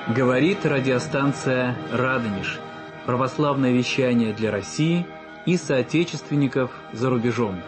Говорит радиостанция «Радонеж». Православное вещание для России и соотечественников за рубежом.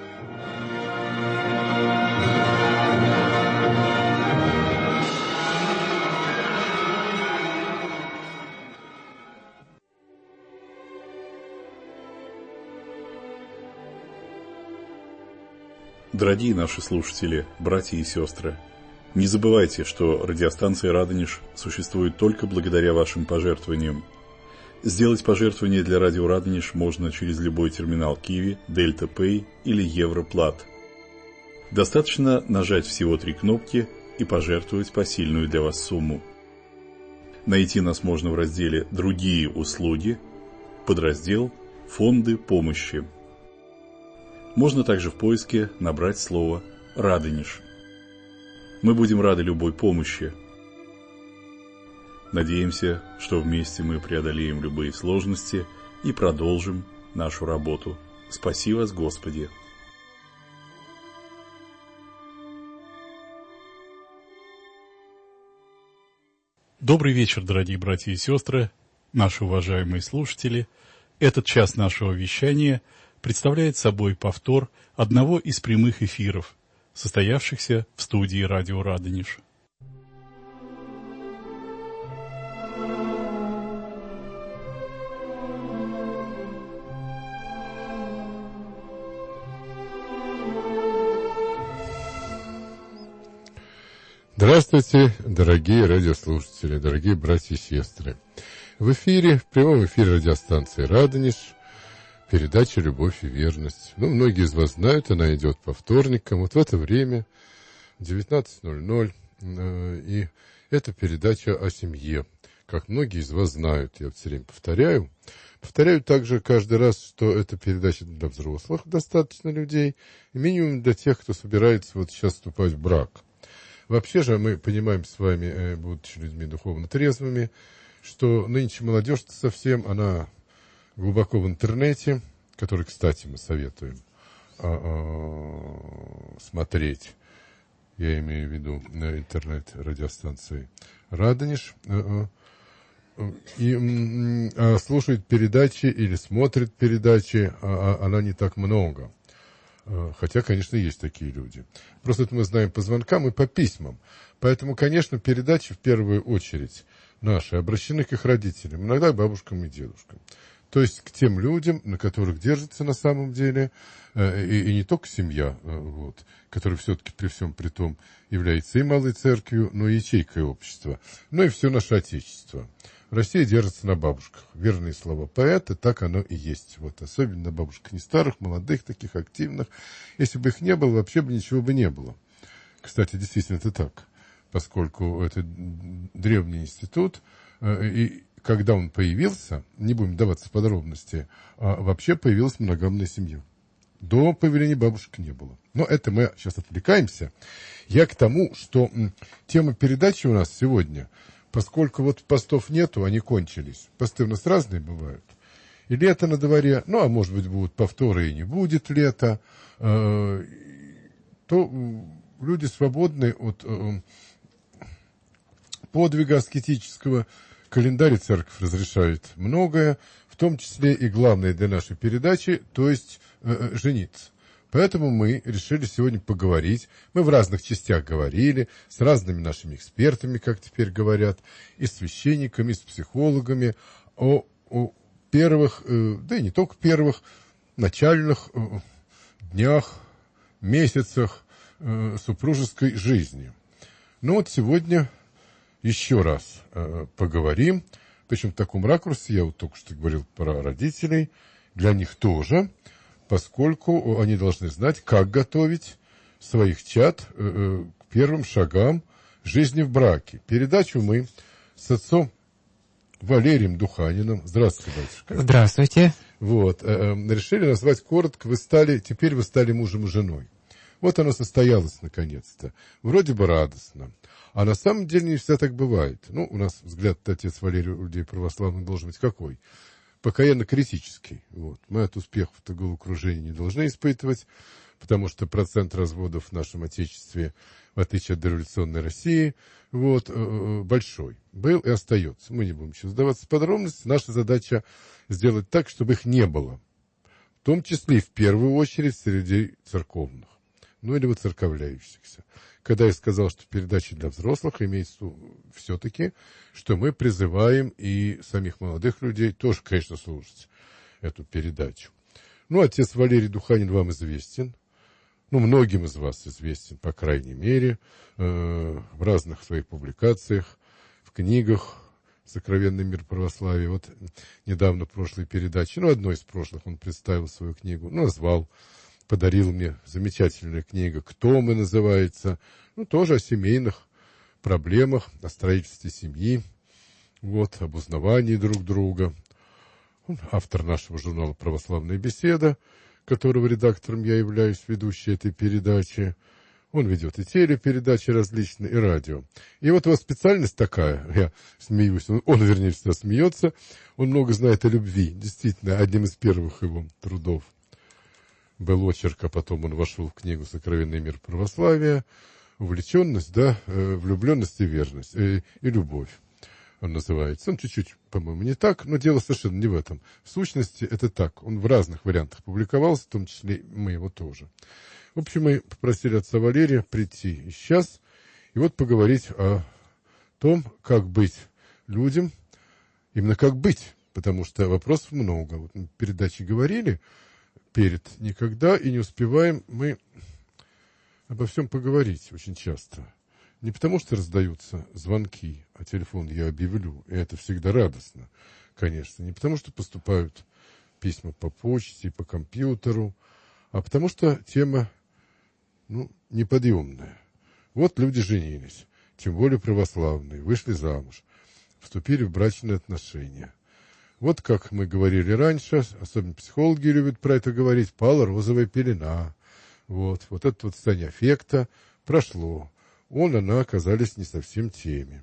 Дорогие наши слушатели, братья и сестры, не забывайте, что радиостанция «Радонеж» существует только благодаря вашим пожертвованиям. Сделать пожертвование для радио «Радонеж» можно через любой терминал Киви, Дельта Пэй или Европлат. Достаточно нажать всего 3 кнопки и пожертвовать посильную для вас сумму. Найти нас можно в разделе «Другие услуги», подраздел «Фонды помощи». Можно также в поиске набрать слово «Радонеж». Мы будем рады любой помощи. Надеемся, что вместе мы преодолеем любые сложности и продолжим нашу работу. Спаси вас, Господи! Добрый вечер, дорогие братья и сестры, наши уважаемые слушатели. Этот час нашего вещания представляет собой повтор одного из прямых эфиров, состоявшихся в студии радио «Радонеж». Здравствуйте, дорогие радиослушатели, дорогие братья и сестры. В прямом эфире радиостанции «Радонеж», передача «Любовь и верность». Многие из вас знают, она идет по вторникам, вот в это время, 19:00, и это передача о семье, как многие из вас знают, я все время повторяю. Повторяю также каждый раз, что это передача для взрослых, достаточно людей, и минимум для тех, кто собирается вот сейчас вступать в брак. Вообще же мы понимаем с вами, будучи людьми духовно трезвыми, что нынче молодежь совсем, она глубоко в интернете, который, кстати, мы советуем смотреть, я имею в виду интернет-радиостанции «Радонеж», и слушает передачи или смотрит передачи, она не так много. Хотя, конечно, есть такие люди. Просто это мы знаем по звонкам и по письмам. Поэтому, конечно, передачи в первую очередь наши обращены к их родителям, иногда к бабушкам и дедушкам. То есть к тем людям, на которых держится на самом деле, и не только семья, которая все-таки при всем при том является и малой церковью, но и ячейкой общества, но и все наше Отечество. Россия держится на бабушках. Верные слова поэта, так оно и есть. Особенно на бабушках не старых, молодых, таких активных. Если бы их не было, вообще бы ничего бы не было. Кстати, действительно это так. Поскольку это древний институт, и когда он появился, не будем вдаваться в подробности, вообще появилась моногамная семья. До появления бабушек не было. Но это мы сейчас отвлекаемся. Я к тому, что тема передачи у нас сегодня, поскольку постов нету, они кончились. Посты у нас разные бывают. И лето на дворе, а может быть будут повторы и не будет лета, то люди свободны от подвига аскетического. Календарь церковь разрешает многое, в том числе и главное для нашей передачи, то есть жениться. Поэтому мы решили сегодня поговорить. Мы в разных частях говорили, с разными нашими экспертами, как теперь говорят, и с священниками, и с психологами, о первых, да и не только первых, начальных днях, месяцах супружеской жизни. Сегодня еще раз поговорим, причем в таком ракурсе, я только что говорил про родителей, для них тоже, поскольку они должны знать, как готовить своих чад к первым шагам жизни в браке. Передачу мы с отцом Валерием Духаниным. Здравствуйте, батюшка. Здравствуйте. Решили назвать коротко, теперь вы стали мужем и женой. Оно состоялось наконец-то. Вроде бы радостно. А на самом деле не всегда так бывает. У нас взгляд отец Валерий у людей православных должен быть какой? Покаянно-критический. Мы от успехов-то головокружения не должны испытывать, потому что процент разводов в нашем Отечестве, в отличие от дореволюционной России, большой. был и остается. Мы не будем сейчас сдаваться в подробности. Наша задача сделать так, чтобы их не было. В том числе и в первую очередь среди церковных. Ну или воцерковляющихся. Когда я сказал, что передача для взрослых, имеется все-таки, что мы призываем и самих молодых людей тоже, конечно, слушать эту передачу. Ну, отец Валерий Духанин вам известен. Ну, многим из вас известен, по крайней мере, в разных своих публикациях, в книгах «Сокровенный мир православия». Вот недавно в прошлой передаче, одной из прошлых, он представил свою книгу, назвал, подарил мне замечательная книга «Кто мы» называется, тоже о семейных проблемах, о строительстве семьи, об узнавании друг друга. Он автор нашего журнала «Православная беседа», которого редактором я являюсь, ведущий этой передачи. Он ведет и телепередачи различные, и радио. И вот его специальность такая, я смеюсь, он вернее, всегда смеется, он много знает о любви. Действительно, одним из первых его трудов был очерк, а потом он вошел в книгу «Сокровенный мир православия». Увлеченность, влюбленность и верность, и любовь. Он называется. Он чуть-чуть, по-моему, не так, но дело совершенно не в этом. В сущности, это так. Он в разных вариантах публиковался, в том числе мы его тоже. В общем, мы попросили отца Валерия прийти и сейчас, и поговорить о том, как быть людям, именно как быть, потому что вопросов много. Мы в передаче говорили перед никогда, и не успеваем мы обо всем поговорить очень часто. Не потому, что раздаются звонки, а телефон я объявлю, и это всегда радостно, конечно. Не потому, что поступают письма по почте, по компьютеру, а потому что тема, неподъемная. Вот люди женились, тем более православные, вышли замуж, вступили в брачные отношения. Вот как мы говорили раньше, особенно психологи любят про это говорить, пала розовая пелена. Вот это состояние аффекта прошло. Она оказались не совсем теми.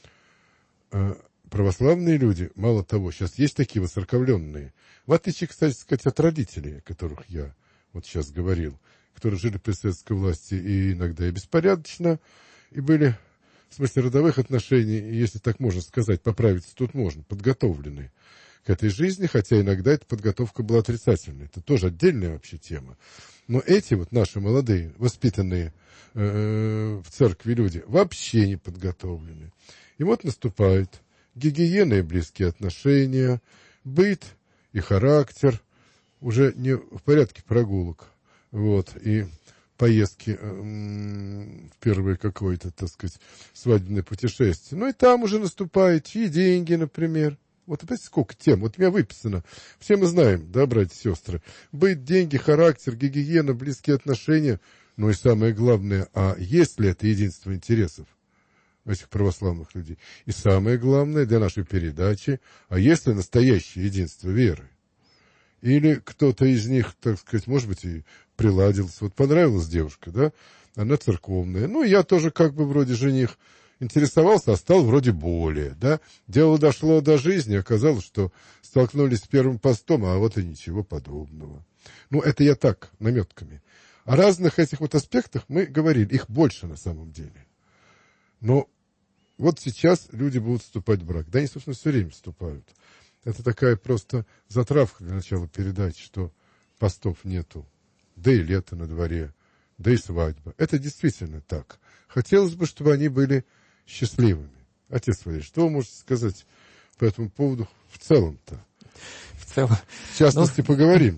Православные люди, мало того, сейчас есть такие воцерковленные, в отличие, кстати сказать, от родителей, о которых я сейчас говорил, которые жили при советской власти и иногда и беспорядочно, и были, в смысле родовых отношений, если так можно сказать, поправиться тут можно, подготовлены к этой жизни, хотя иногда эта подготовка была отрицательной. Это тоже отдельная вообще тема. Но эти наши молодые, воспитанные в церкви люди, вообще не подготовлены. И наступает гигиена и близкие отношения, быт и характер, уже не в порядке прогулок, и поездки в первое какое-то, свадебное путешествие. И там уже наступает и деньги, например. Опять сколько тем. У меня выписано. Все мы знаем, братья и сестры. Быт, деньги, характер, гигиена, близкие отношения. И самое главное, есть ли это единство интересов этих православных людей? И самое главное для нашей передачи, есть ли настоящее единство веры? Или кто-то из них, может быть, и приладился. Понравилась девушка, она церковная. Я тоже вроде жених. Интересовался, а стал вроде более, Дело дошло до жизни, оказалось, что столкнулись с первым постом, а и ничего подобного. Это я так, наметками. О разных этих аспектах мы говорили, их больше на самом деле. Но сейчас люди будут вступать в брак. Они, собственно, все время вступают. Это такая просто затравка для начала передачи, что постов нету, да и лето на дворе, да и свадьба. Это действительно так. Хотелось бы, чтобы они были счастливыми. Отец Валерий, что вы можете сказать по этому поводу в целом-то? В целом. В частности, поговорим,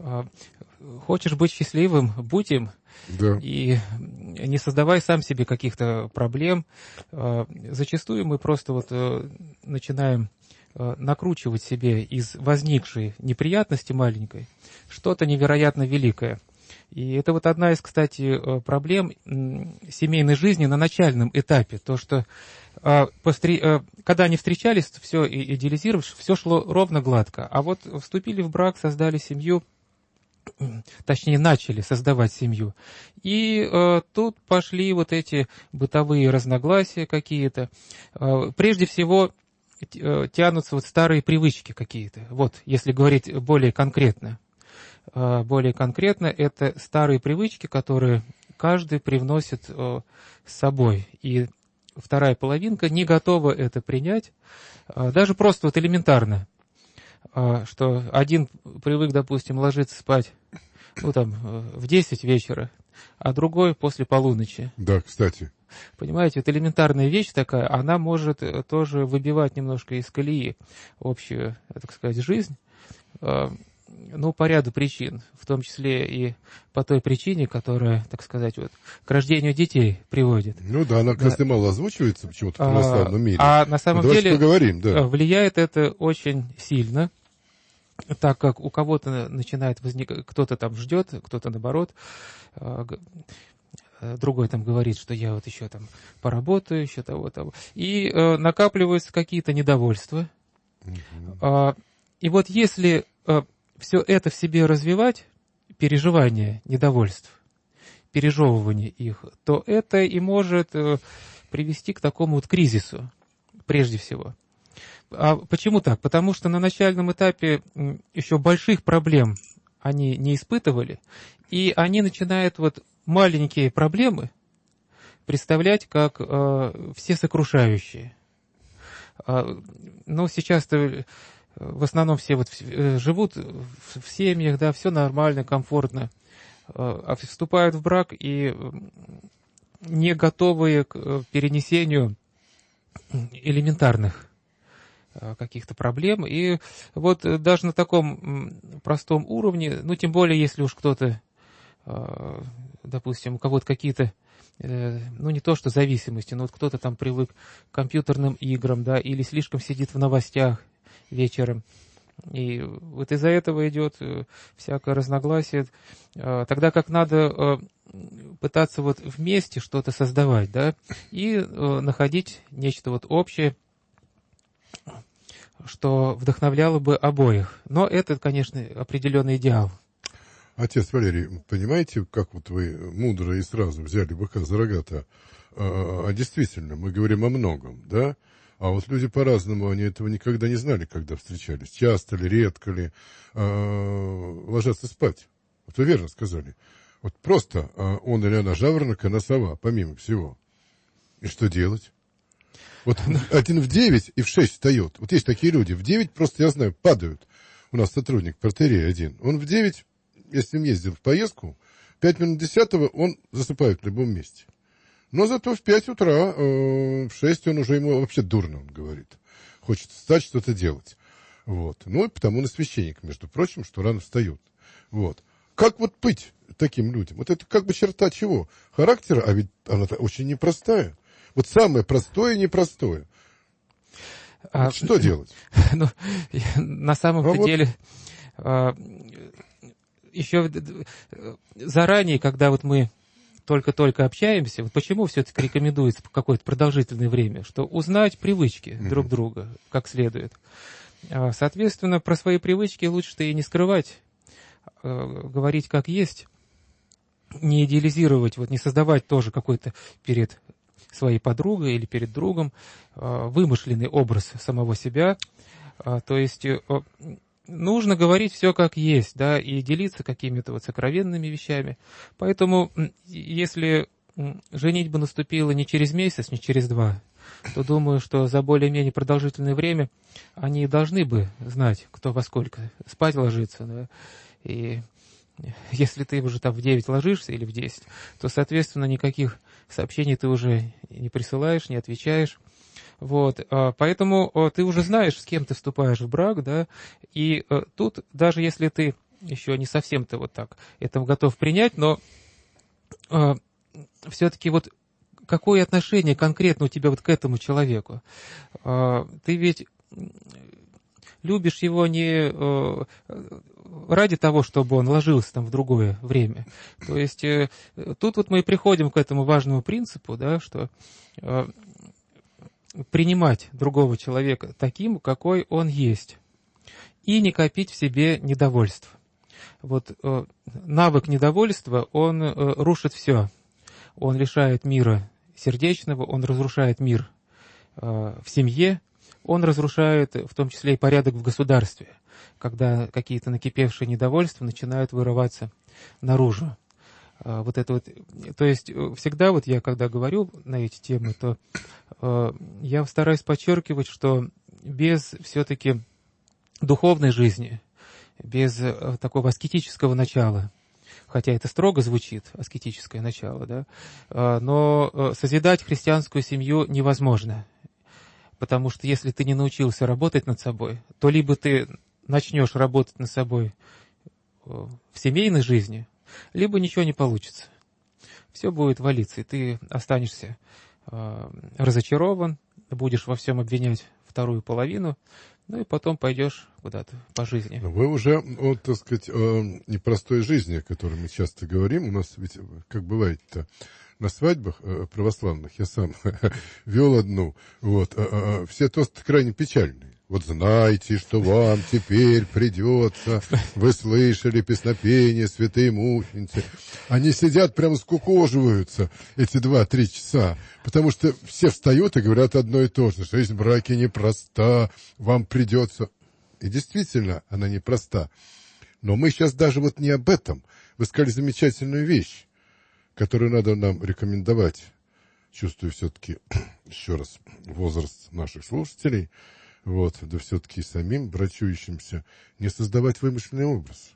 Хочешь быть счастливым, будь им. Да. И не создавай сам себе каких-то проблем. Зачастую мы просто начинаем накручивать себе из возникшей неприятности маленькой что-то невероятно великое. И это одна из, кстати, проблем семейной жизни на начальном этапе. То, что когда они встречались, все идеализировали, все шло ровно гладко. А вступили в брак, создали семью, точнее, начали создавать семью. И тут пошли эти бытовые разногласия какие-то. Прежде всего, тянутся старые привычки какие-то. Если говорить более конкретно. Более конкретно, это старые привычки, которые каждый привносит с собой. И вторая половинка не готова это принять, даже просто вот элементарно, что один привык, допустим, ложиться спать в 10 вечера, а другой после полуночи. Да, кстати. Понимаете, это элементарная вещь такая, она может тоже выбивать немножко из колеи общую, так сказать, жизнь, по ряду причин, в том числе и по той причине, которая, так сказать, к рождению детей приводит. Ну да, она, кажется, мало озвучивается почему-то в православном мире. А на самом деле поговорим, да. Влияет это очень сильно, так как у кого-то начинает возникать, кто-то там ждет, кто-то наоборот, другой там говорит, что я вот еще там поработаю, еще того. И накапливаются какие-то недовольства. И вот если все это в себе развивать, переживание недовольств, пережевывание их, то это и может привести к такому вот кризису, прежде всего. А почему так? Потому что на начальном этапе еще больших проблем они не испытывали, и они начинают маленькие проблемы представлять как всесокрушающие. Сейчас-то в основном все живут в семьях, да, все нормально, комфортно, а вступают в брак и не готовые к перенесению элементарных каких-то проблем. И даже на таком простом уровне, тем более, если уж кто-то, допустим, у кого-то какие-то, не то что зависимости, но кто-то там привык к компьютерным играм, да, или слишком сидит в новостях вечером. И из-за этого идет всякое разногласие. Тогда как надо пытаться вместе что-то создавать, да, и находить нечто общее, что вдохновляло бы обоих. Но это, конечно, определенный идеал. Отец Валерий, понимаете, как вы мудро и сразу взяли быка за рога-то? Действительно, мы говорим о многом, да? А люди по-разному, они этого никогда не знали, когда встречались. Часто ли, редко ли ложатся спать. Вы верно сказали. Просто он или она жаворонок, она сова, помимо всего. И что делать? Один в 9 и в 6 встает. Есть такие люди. В 9 просто, я знаю, падают. У нас сотрудник портерей один. Он в 9, если им ездил в поездку, 5 минут 10 он засыпает в любом месте. Но зато в 5 утра, в 6 он уже, ему вообще дурно, он говорит. Хочет встать, что-то делать. И потому он и священник, между прочим, что рано встает. Как быть таким людям? Это как бы черта чего? Характера, а ведь она очень непростая. Самое простое и непростое. Что делать? На самом деле, еще заранее, когда мы только-только общаемся, почему все-таки рекомендуется какое-то продолжительное время, что узнать привычки друг друга как следует. Соответственно, про свои привычки лучше-то и не скрывать, говорить как есть, не идеализировать, не создавать тоже какой-то перед своей подругой или перед другом вымышленный образ самого себя. То есть нужно говорить все как есть, да, и делиться какими-то сокровенными вещами. Поэтому, если женитьба наступила не через месяц, не через 2, то думаю, что за более-менее продолжительное время они должны бы знать, кто во сколько спать ложится, да, и если ты уже в 9 ложишься или в 10, то, соответственно, никаких сообщений ты уже не присылаешь, не отвечаешь. Поэтому ты уже знаешь, с кем ты вступаешь в брак, да, и тут, даже если ты еще не совсем-то это готов принять, но все-таки какое отношение конкретно у тебя к этому человеку? Ты ведь любишь его не ради того, чтобы он ложился в другое время. То есть тут мы и приходим к этому важному принципу, да, что принимать другого человека таким, какой он есть, и не копить в себе недовольств. Навык недовольства, он рушит все. Он лишает мира сердечного, он разрушает мир в семье, он разрушает в том числе и порядок в государстве, когда какие-то накипевшие недовольства начинают вырываться наружу. Вот это вот, то есть всегда вот я, когда говорю на эти темы, то я стараюсь подчеркивать, что без все-таки духовной жизни, без такого аскетического начала, хотя это строго звучит, аскетическое начало, да, но созидать христианскую семью невозможно, потому что если ты не научился работать над собой, то либо ты начнешь работать над собой в семейной жизни, либо ничего не получится. Все будет валиться, и ты останешься разочарован, будешь во всем обвинять вторую половину, ну и потом пойдешь куда-то по жизни. Вы уже, вот, так сказать, о непростой жизни, о которой мы часто говорим. У нас ведь, как бывает-то, на свадьбах православных, я сам вел одну, вот, все тосты крайне печальные. Вот знайте, что вам теперь придется, вы слышали песнопение святые мученицы. Они сидят, прямо скукоживаются эти 2-3 часа, потому что все встают и говорят одно и то же. Жизнь в браке непроста, вам придется... И действительно, она непроста. Но мы сейчас даже вот не об этом. Вы сказали замечательную вещь, которую надо нам рекомендовать. Чувствую все-таки, еще раз, возраст наших слушателей, вот, да все-таки самим брачующимся не создавать вымышленный образ.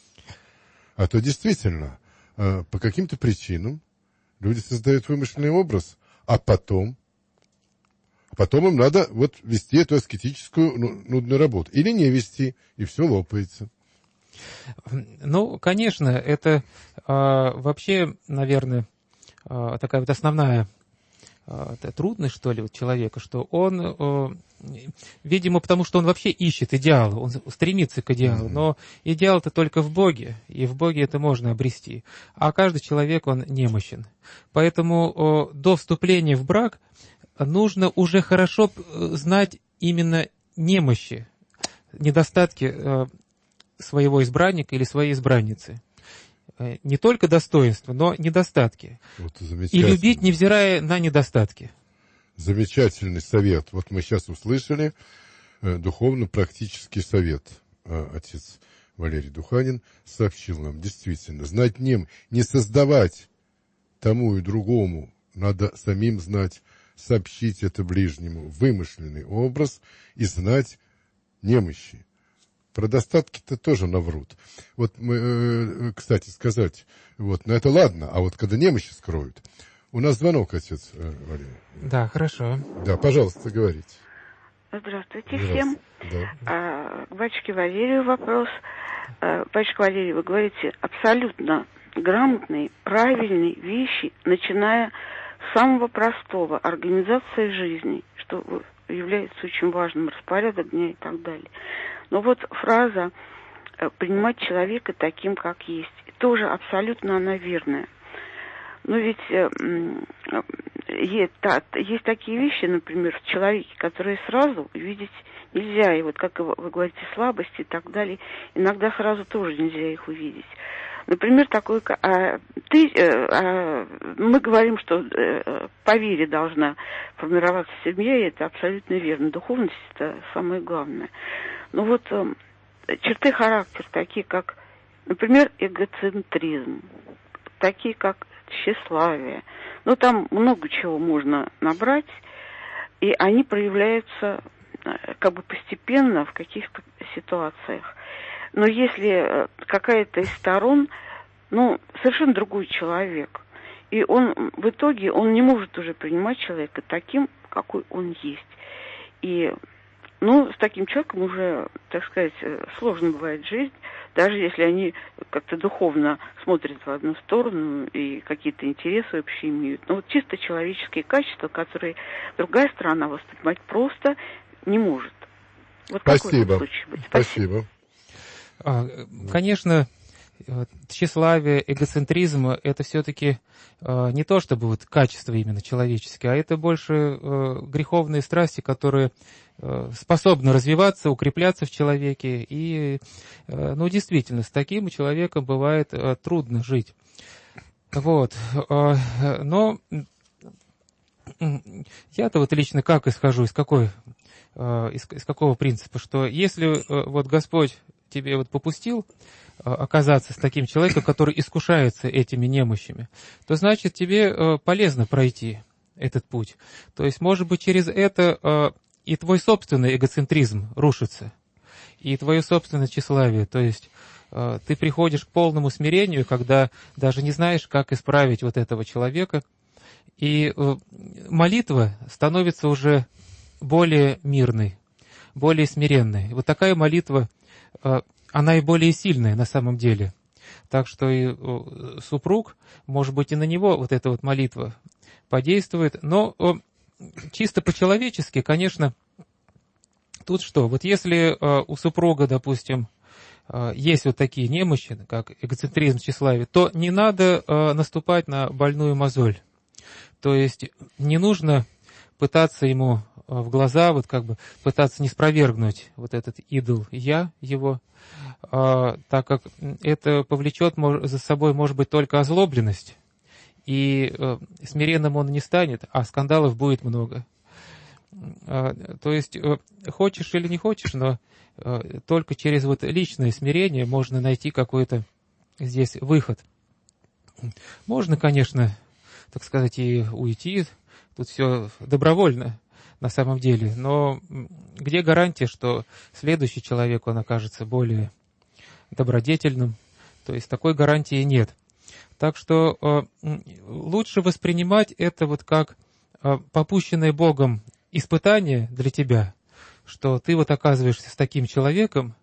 А то действительно, по каким-то причинам люди создают вымышленный образ, а потом им надо вот вести эту аскетическую нудную работу. Или не вести, и все лопается. Ну, конечно, это вообще, наверное, такая вот основная трудность, что ли, вот человека, что он, видимо, потому что он вообще ищет идеала, он стремится к идеалу, но идеал-то только в Боге, и в Боге это можно обрести. А каждый человек, он немощен. Поэтому до вступления в брак нужно уже хорошо знать именно немощи, недостатки своего избранника или своей избранницы. Не только достоинства, но недостатки. Вот и любить, невзирая на недостатки. Замечательный совет. Вот мы сейчас услышали духовно-практический совет. Отец Валерий Духанин сообщил нам. Действительно, знать не создавать тому и другому. Надо самим знать, сообщить это ближнему. Вымышленный образ и знать немощи. Про достатки-то тоже наврут. Вот мы, кстати сказать, вот, но это ладно, а вот когда немощи скроют. У нас звонок, отец Валерий. Да, хорошо. Да, пожалуйста, говорите. Здравствуйте всем. Да. К батюшке Валерию вопрос. Батюшка Валерий, вы говорите абсолютно грамотные, правильные вещи, начиная с самого простого, организации жизни, что является очень важным, распорядок дня и так далее. Но вот фраза «принимать человека таким, как есть» тоже абсолютно она верная. Но ведь есть такие вещи, например, в человеке, которые сразу видеть нельзя. И вот, как вы говорите, слабости и так далее, иногда сразу тоже нельзя их увидеть. Например, такой, мы говорим, что по вере должна формироваться семья, и это абсолютно верно. Духовность – это самое главное. Но вот черты характера, такие как, например, эгоцентризм, такие как тщеславие. Ну, там много чего можно набрать, и они проявляются как бы постепенно в каких-то ситуациях. Но если какая-то из сторон, совершенно другой человек, и он в итоге он не может уже принимать человека таким, какой он есть. И с таким человеком уже, так сказать, сложно бывает жизнь, даже если они как-то духовно смотрят в одну сторону и какие-то интересы общие имеют. Но вот чисто человеческие качества, которые другая сторона воспринимать просто не может. Вот спасибо. Такой случай быть. Спасибо. Конечно, тщеславие, эгоцентризм – это все-таки не то чтобы вот качество именно человеческие, а это больше греховные страсти, которые способны развиваться, укрепляться в человеке. И, действительно, с таким человеком бывает трудно жить. Вот. Но я-то вот лично как исхожу, из какого принципа, что если вот Господь тебе вот попустил оказаться с таким человеком, который искушается этими немощами, то значит тебе полезно пройти этот путь. То есть, может быть, через это и твой собственный эгоцентризм рушится, и твое собственное тщеславие. То есть ты приходишь к полному смирению, когда даже не знаешь, как исправить вот этого человека, и молитва становится уже более мирной, более смиренной. Вот такая молитва, она и более сильная на самом деле. Так что и супруг, может быть, и на него вот эта вот молитва подействует. Но чисто по-человечески, конечно, тут что? Вот если у супруга, допустим, есть вот такие немощи, как эгоцентризм, тщеславие, то не надо наступать на больную мозоль. То есть не нужно пытаться ему в глаза, вот как бы пытаться не спровергнуть вот этот идол «я» его, так как это повлечет за собой, может быть, только озлобленность, и смиренным он не станет, а скандалов будет много. То есть хочешь или не хочешь, но только через вот личное смирение можно найти какой-то здесь выход. Можно, конечно, так сказать, и уйти, тут все добровольно на самом деле, но где гарантия, что следующий человек, он окажется более добродетельным? То есть такой гарантии нет. Так что лучше воспринимать это вот как попущенное Богом испытание для тебя, что ты вот оказываешься с таким человеком,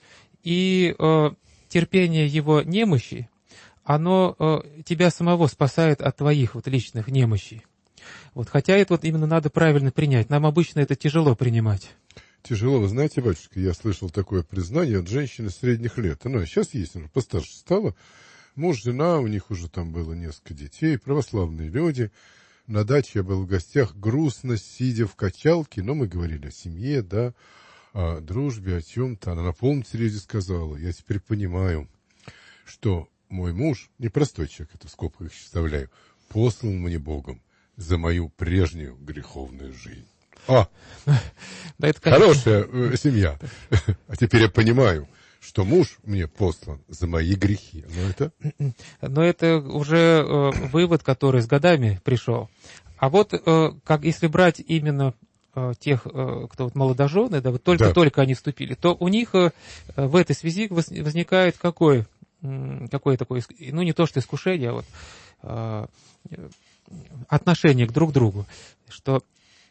и терпение его немощи, оно тебя самого спасает от твоих вот личных немощей. Вот, хотя это вот именно надо правильно принять. Нам обычно это тяжело принимать. Тяжело. Вы знаете, батюшка, я слышал такое признание от женщины средних лет. Она сейчас есть, она постарше стала. Муж, жена, у них уже там было несколько детей, православные люди. На даче я был в гостях, грустно сидя в качалке, но мы говорили о семье, да, о дружбе, о чем-то. Она на полном серьезе сказала: я теперь понимаю, что мой муж, непростой человек, это в скобках вставляю, послан мне Богом за мою прежнюю греховную жизнь. Да, это, конечно, хорошая семья. А теперь я понимаю, что муж мне послан за мои грехи. Но это уже вывод, который с годами пришел. А вот как если брать именно тех, кто вот молодожены, да, вот только-только они вступили, то у них в этой связи возникает какое такое, ну не то что искушение, а вот отношение к друг другу, что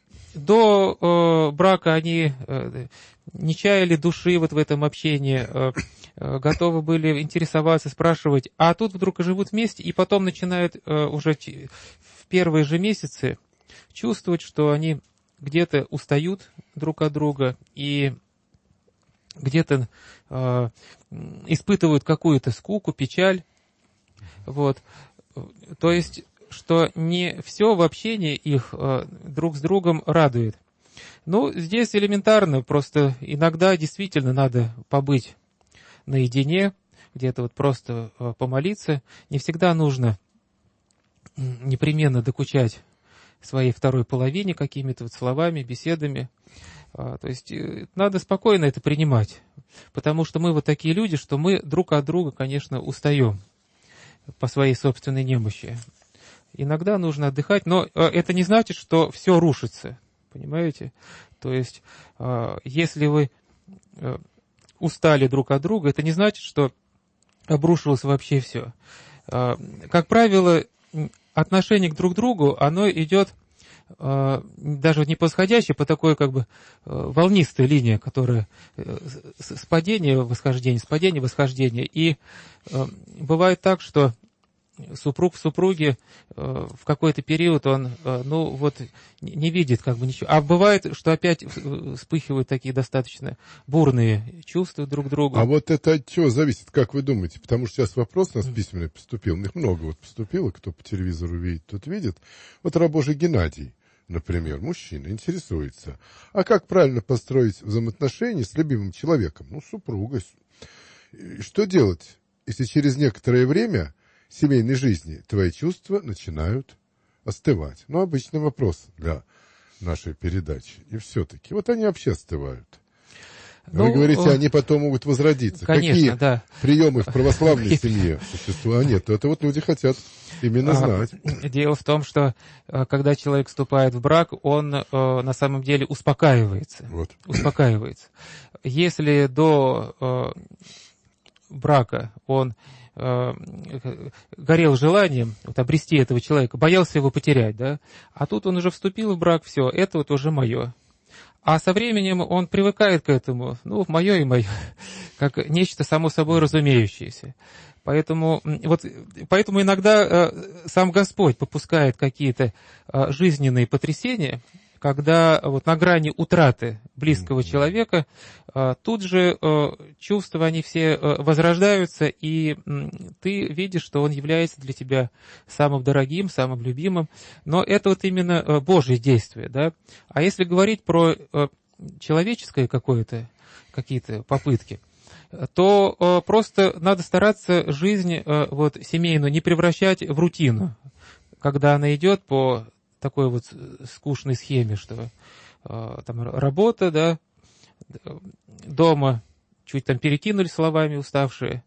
до брака они не чаяли души вот в этом общении, готовы были интересоваться, спрашивать, а тут вдруг и живут вместе, и потом начинают уже в первые же месяцы чувствовать, что они где-то устают друг от друга и где-то испытывают какую-то скуку, печаль. Вот. То есть, что не все в общении их друг с другом радует. Ну, здесь элементарно, просто иногда действительно надо побыть наедине, где-то вот просто помолиться. Не всегда нужно непременно докучать своей второй половине какими-то вот словами, беседами. То есть надо спокойно это принимать, потому что мы вот такие люди, что мы друг от друга, конечно, устаем по своей собственной немощи. Иногда нужно отдыхать, но это не значит, что все рушится, понимаете? То есть если вы устали друг от друга, это не значит, что обрушилось вообще все. Как правило, отношение к друг другу, оно идет даже не по восходящей, по такой как бы волнистой линии, которая с падения восхождения, с падения восхождения. И бывает так, что супруг в супруге в какой-то период он, ну вот, не видит как бы ничего. А бывает, что опять вспыхивают такие достаточно бурные чувства друг к другу. А вот это от чего зависит, как вы думаете? Потому что сейчас вопрос у нас письменный поступил, их много вот поступило, кто по телевизору видит, тот видит. Вот рабожий Геннадий, например, мужчина, интересуется. А как правильно построить взаимоотношения с любимым человеком? Ну, с супругой. Что делать, если через некоторое время семейной жизни твои чувства начинают остывать? Ну, обычный вопрос для нашей передачи. И все-таки, вот они вообще остывают. Вы говорите, они потом могут возродиться. Конечно, какие да. приемы в православной семье существуют? Нет, это вот люди хотят именно знать. Дело в том, что когда человек вступает в брак, он на самом деле успокаивается. Вот. Успокаивается. Если до брака он горел желанием вот, обрести этого человека, боялся его потерять, да, а тут он уже вступил в брак, все, это вот уже мое. А со временем он привыкает к этому, ну, мое и мое, как нечто само собой разумеющееся. Поэтому иногда сам Господь попускает какие-то жизненные потрясения, когда вот на грани утраты близкого человека тут же чувства, они все возрождаются, и ты видишь, что он является для тебя самым дорогим, самым любимым. Но это вот именно Божье действие, да. А если говорить про человеческое какие-то попытки, то просто надо стараться жизнь вот семейную не превращать в рутину, когда она идет по такой вот скучной схеме, что там работа, да, дома чуть там перекинули словами уставшие,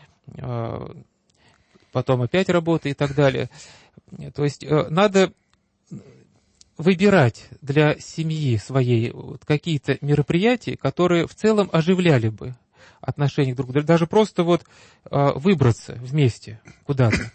потом опять работа и так далее. То есть надо выбирать для семьи своей вот какие-то мероприятия, которые в целом оживляли бы отношения друг к другу, даже просто вот выбраться вместе куда-то.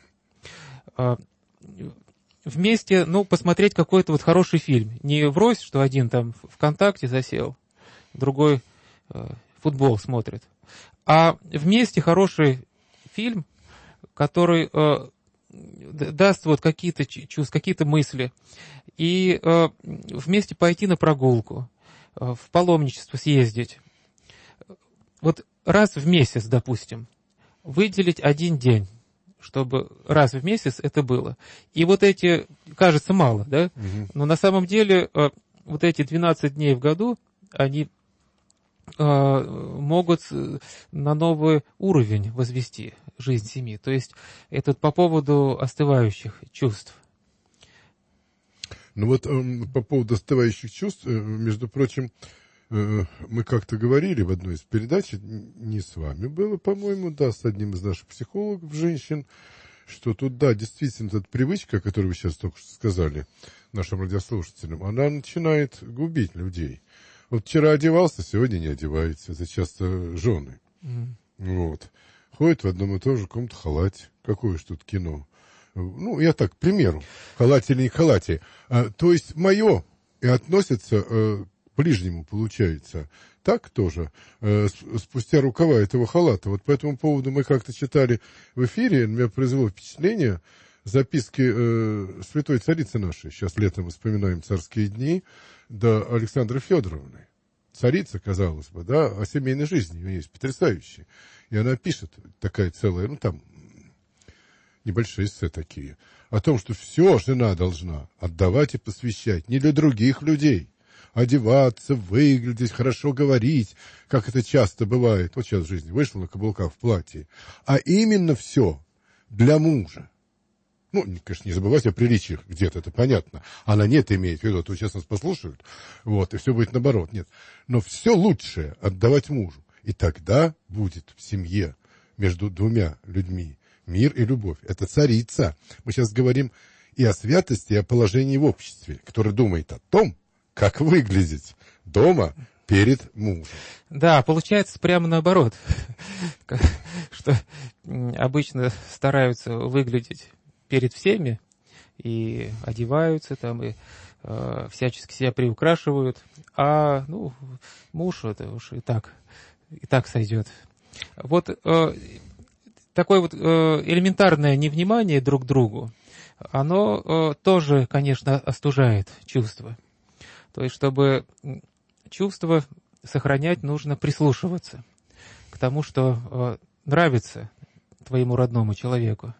Вместе, ну, посмотреть какой-то вот хороший фильм. Не врозь, что один там ВКонтакте засел, другой футбол смотрит. А вместе хороший фильм, который даст вот какие-то чувства, какие-то мысли. И вместе пойти на прогулку, в паломничество съездить. Вот раз в месяц, допустим, выделить один день, чтобы раз в месяц это было. И вот эти, кажется, мало, да? Но на самом деле вот эти 12 дней в году, они могут на новый уровень возвести жизнь семьи. То есть это по поводу остывающих чувств. Ну вот по поводу остывающих чувств, между прочим, мы как-то говорили в одной из передач, не с вами было, по-моему, да, с одним из наших психологов, женщин, что тут, да, действительно, эта привычка, которую вы сейчас только что сказали нашим радиослушателям, она начинает губить людей. Вот вчера одевался, сегодня не одевается. Это часто жены. Вот. Ходят в одном и том же каком-то халате. Какое ж тут кино? Ну, я так, к примеру. Халате или не халате. То есть мое и относится к ближнему, получается. Так тоже, спустя рукава этого халата. Вот по этому поводу мы как-то читали в эфире, меня произвело впечатление, записки святой царицы нашей. Сейчас летом вспоминаем царские дни, до Александры Федоровны. Царица, казалось бы, да, о семейной жизни у нее есть потрясающая. И она пишет, такая целая, ну там, небольшие эссе такие, о том, что все жена должна отдавать и посвящать не для других людей. Одеваться, выглядеть, хорошо говорить, как это часто бывает. Вот сейчас в жизни вышла на каблуках в платье. А именно все для мужа. Ну, конечно, не забывать о приличиях где-то, это понятно. Она не это имеет в виду, а то сейчас нас послушают, вот, и все будет наоборот. Нет. Но все лучшее отдавать мужу. И тогда будет в семье между двумя людьми мир и любовь. Это царица. Мы сейчас говорим и о святости, и о положении в обществе, который думает о том, как выглядеть дома перед мужем. Да, получается прямо наоборот, что обычно стараются выглядеть перед всеми и одеваются там, и всячески себя приукрашивают, а ну, муж это уж и так сойдет. Вот такое вот элементарное невнимание друг к другу, оно тоже, конечно, остужает чувства. То есть, чтобы чувства сохранять, нужно прислушиваться к тому, что нравится твоему родному человеку.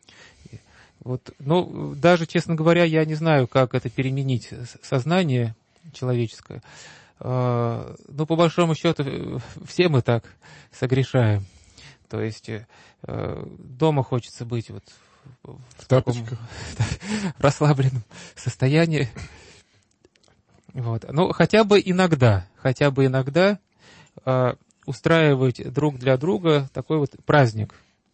Вот, ну, даже, честно говоря, я не знаю, как это переменить сознание человеческое. Но, по большому счету, все мы так согрешаем. То есть, дома хочется быть вот в таком расслабленном состоянии. Вот. Ну, хотя бы иногда устраивать друг для друга такой вот праздник.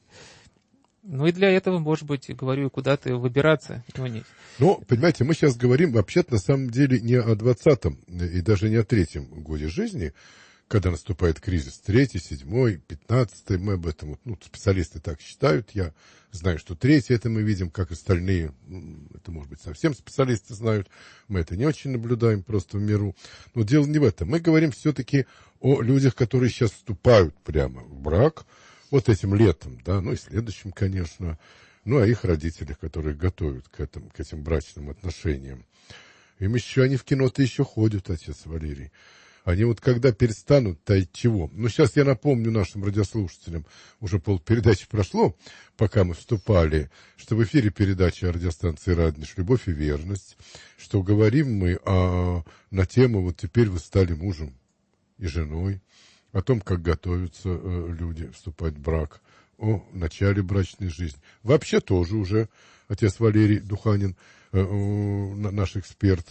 Ну и для этого, может быть, говорю, куда-то выбираться. Но, понимаете, мы сейчас говорим вообще-то на самом деле не о 20-м и даже не о 3-м годе жизни, когда наступает кризис 3-й, 7-й, 15-й, мы об этом, специалисты так считают, я знаю, что 3-й, это мы видим, как остальные, это, может быть, совсем специалисты знают, мы это не очень наблюдаем просто в миру, но дело не в этом, мы говорим все-таки о людях, которые сейчас вступают прямо в брак, вот этим летом, да, и следующим, конечно, а их родителях, которые готовят к этим брачным отношениям. Им еще, они в кино-то еще ходят, отец Валерий. Они вот когда перестанут таить чего? Сейчас я напомню нашим радиослушателям, уже полпередачи прошло, пока мы вступали, что в эфире передача радиостанции «Радонеж. Любовь и верность», что говорим мы на тему «Вот теперь вы стали мужем и женой», о том, как готовятся люди вступать в брак, о начале брачной жизни. Вообще тоже уже отец Валерий Духанин, наш эксперт,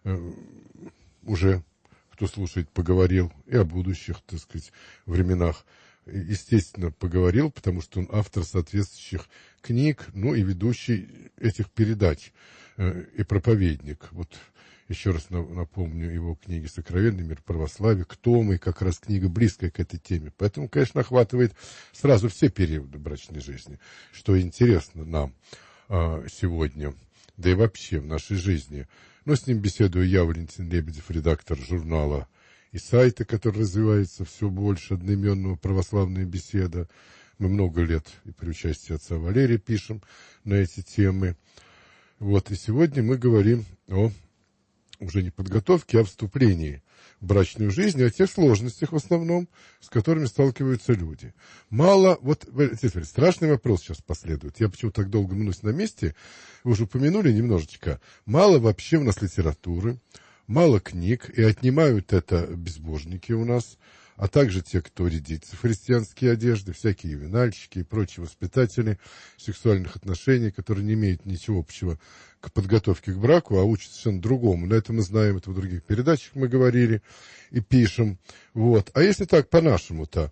уже, кто слушает, поговорил и о будущих, так сказать, временах. Естественно, поговорил, потому что он автор соответствующих книг, и ведущий этих передач, и проповедник. Вот еще раз напомню его книги «Сокровенный мир православия», «Кто мы», как раз книга близкая к этой теме. Поэтому, конечно, охватывает сразу все периоды брачной жизни, что интересно нам сегодня, да и вообще в нашей жизни. С ним беседую я, Валентин Лебедев, редактор журнала и сайта, который развивается все больше, одноименного «Православная беседа». Мы много лет и при участии отца Валерия пишем на эти темы. И сегодня мы говорим о уже не подготовке, а вступлении в брачную жизнь, о тех сложностях в основном, с которыми сталкиваются люди. Мало, страшный вопрос сейчас последует. Я почему так долго мнусь на месте, вы уже упомянули немножечко. Мало вообще у нас литературы, мало книг, и отнимают это безбожники у нас, а также те, кто рядится в христианские одежды, всякие ювенальщики и прочие воспитатели сексуальных отношений, которые не имеют ничего общего к подготовке к браку, а учат совершенно другому. На это мы знаем, это в других передачах мы говорили и пишем. А если так по-нашему-то,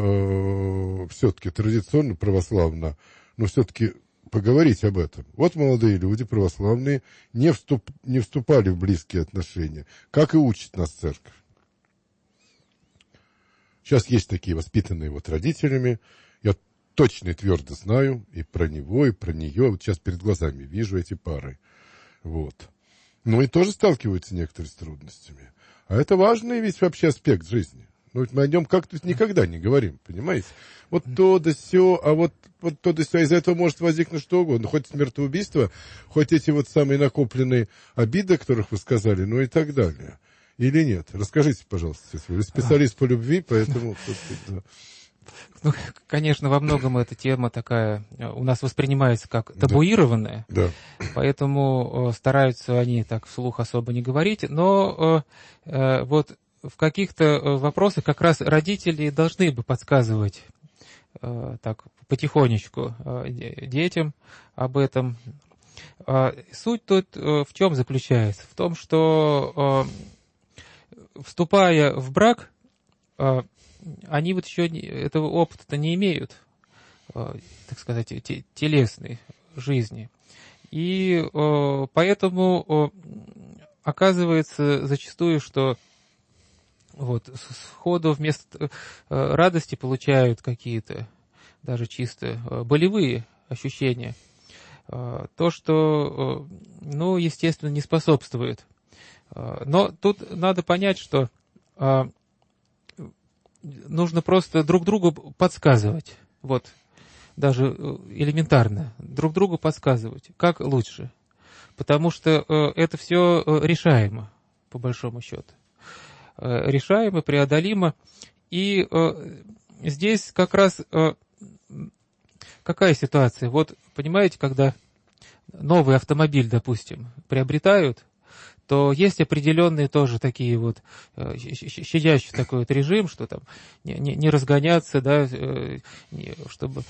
все-таки традиционно, православно, все-таки поговорить об этом. Молодые люди православные не вступали в близкие отношения, как и учит нас церковь. Сейчас есть такие воспитанные родителями, я точно и твердо знаю и про него, и про нее, сейчас перед глазами вижу эти пары. И тоже сталкиваются некоторые с трудностями. А это важный ведь вообще аспект жизни. Мы о нем как-то никогда не говорим, понимаете? То да сё, а то да сё, из-за этого может возникнуть что угодно, хоть смертоубийство, хоть эти самые накопленные обиды, о которых вы сказали, и так далее. Или нет? Расскажите, пожалуйста, вы специалист по любви, поэтому... Конечно, во многом эта тема такая у нас воспринимается как табуированная, да. Поэтому стараются они так вслух особо не говорить, но в каких-то вопросах как раз родители должны бы подсказывать так потихонечку детям об этом. Суть тут в чем заключается? В том, что вступая в брак, они еще этого опыта-то не имеют, так сказать, телесной жизни. И поэтому оказывается зачастую, что сходу вместо радости получают какие-то даже чисто болевые ощущения. То, что, естественно, не способствует. Но тут надо понять, что нужно просто друг другу подсказывать. Даже элементарно. Друг другу подсказывать. Как лучше. Потому что это все решаемо, по большому счету. Решаемо, преодолимо. И здесь как раз какая ситуация? Понимаете, когда новый автомобиль, допустим, приобретают, то есть определенные тоже такие щадящий такой режим, что там не разгоняться, да, чтобы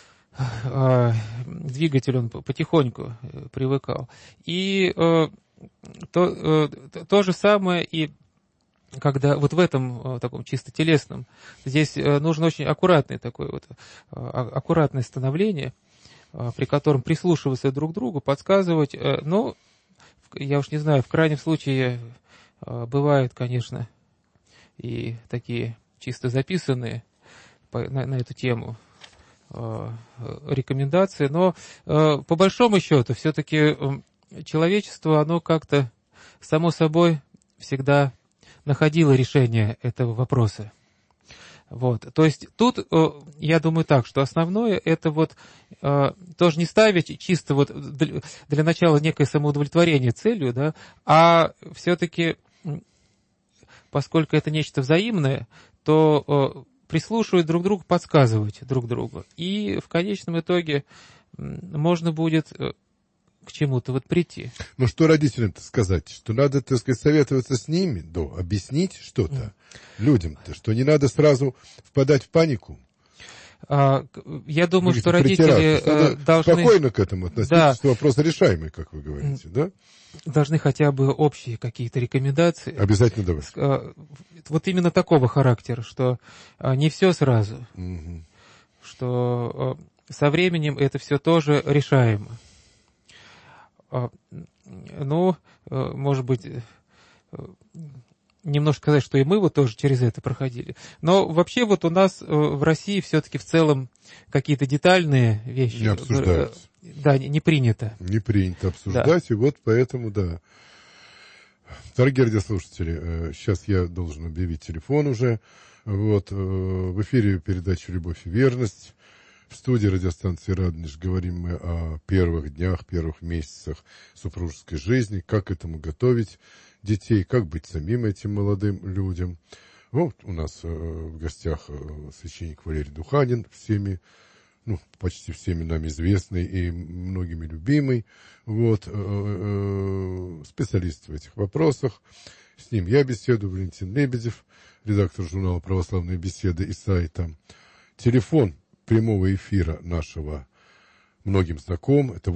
двигатель он потихоньку привыкал. И то же самое и когда вот в этом таком чисто телесном, здесь нужно очень аккуратное такое вот, аккуратное становление, при котором прислушиваться друг к другу, подсказывать, но, я уж не знаю, в крайнем случае бывают, конечно, и такие чисто записанные на эту тему рекомендации, но по большому счету все-таки человечество, оно как-то само собой всегда находило решение этого вопроса. Вот. То есть тут, я думаю так, что основное это вот тоже не ставить чисто вот для начала некое самоудовлетворение целью, да, а все-таки, поскольку это нечто взаимное, то прислушивать друг другу, подсказывать друг другу. И в конечном итоге можно будет к чему-то вот прийти. Но что родителям-то сказать? Что надо, так сказать, советоваться с ними, объяснить что-то людям-то, что не надо сразу впадать в панику. Я думаю, что родители должны... спокойно к этому относиться, да, что вопрос решаемый, как вы говорите, да? Должны хотя бы общие какие-то рекомендации. Обязательно давать. Вот именно такого характера, что не все сразу, что со временем это все тоже решаемо. Ну, может быть, немножко сказать, что и мы вот тоже через это проходили. Но вообще вот у нас в России все-таки в целом какие-то детальные вещи... Не обсуждаются. Да, не принято. Не принято обсуждать, да. И вот поэтому, да. Дорогие радиослушатели, сейчас я должен объявить телефон уже. Вот, в эфире передача «Любовь и верность». В студии радиостанции «Радонеж» говорим мы о первых днях, первых месяцах супружеской жизни, как к этому готовить детей, как быть самим этим молодым людям. Вот у нас в гостях священник Валерий Духанин, почти всеми нами известный и многими любимый, вот, специалист в этих вопросах. С ним я беседую, Валентин Лебедев, редактор журнала «Православные беседы» и сайта. Телефон прямого эфира нашего многим знаком. Это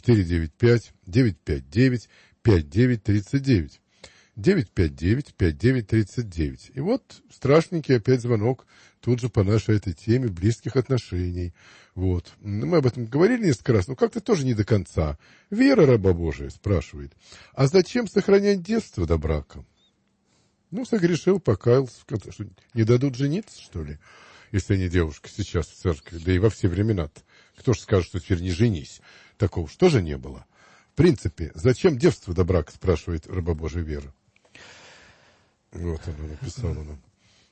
8495-959-5939. 959-5939. И вот страшненький опять звонок тут же по нашей этой теме близких отношений. Вот. Мы об этом говорили несколько раз, но как-то тоже не до конца. Вера, раба Божия, спрашивает, а зачем сохранять девство до брака? Согрешил, покаялся, что не дадут жениться, что ли? Если они девушка сейчас в церкви, да и во все времена-то. Кто же скажет, что теперь не женись? Такого же тоже не было. В принципе, зачем девство до брака, спрашивает раба Божия Вера. Вот она написала нам.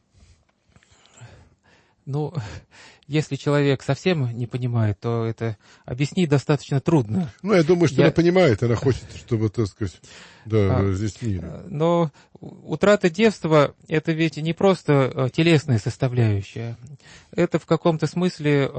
Если человек совсем не понимает, то это объяснить достаточно трудно. Я думаю, что она понимает, она хочет, чтобы, так сказать, разъяснили. Но утрата девства – это ведь не просто телесная составляющая. Это в каком-то смысле